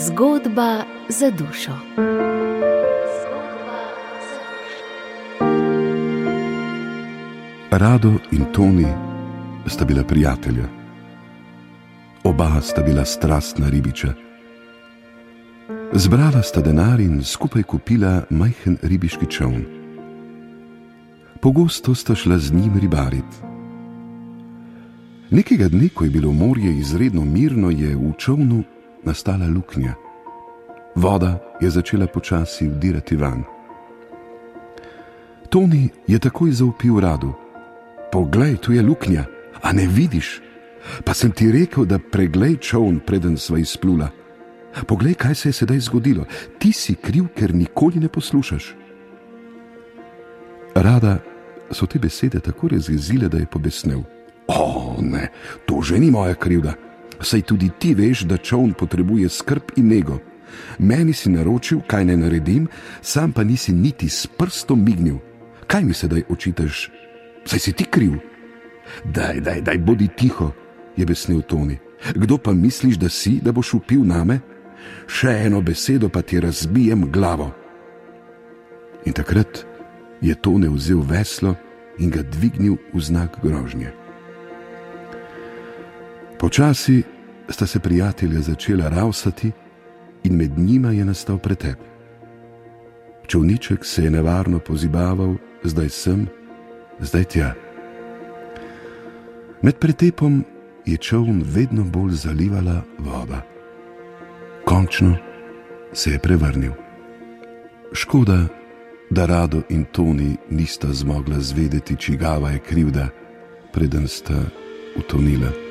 Zgodba za dušo. Rado in Toni sta bila prijatelja. Oba sta bila strastna ribiča. Zbrala sta denar in skupaj kupila majhen ribiški čoln. Pogosto sta šla z njim ribarit. Nekega dne, ko je bilo morje izredno mirno, je v čolnu nastala luknja. Voda je začela počasi vdirati van. Toni je takoj zavpil Radu: "Poglej, tu je luknja, a ne vidiš? Pa sem ti rekel, da preglej čoln, preden sva izplula. Poglej, kaj se je sedaj zgodilo. Ti si kriv, ker nikoli ne poslušaš." Rada so te besede tako razjezile, da je pobesnel. "O, ne, to že ni moja krivda. Saj tudi ti veš, da čoln potrebuje skrb in nego. Meni si naročil, kaj naj naredim, sam pa nisi niti s prstom mignil. Kaj mi sedaj očitaš? Saj si ti kriv." Daj, bodi tiho," je besnil Toni. "Kdo pa misliš, da si, da boš vpil name? Še eno besedo pa ti razbijem glavo." In takrat je Tone vzel veslo in ga dvignil v znak grožnje. Počasi sta se prijatelja začela ravsati in med njima je nastal pretep. Čolniček se je nevarno pozibaval, zdaj sem, zdaj tja. Med pretepom je čoln vedno bolj zalivala voda. Končno se je prevrnil. Škoda, da Rado in Toni nista zmogla zvedeti, čigava je krivda, preden sta utonila.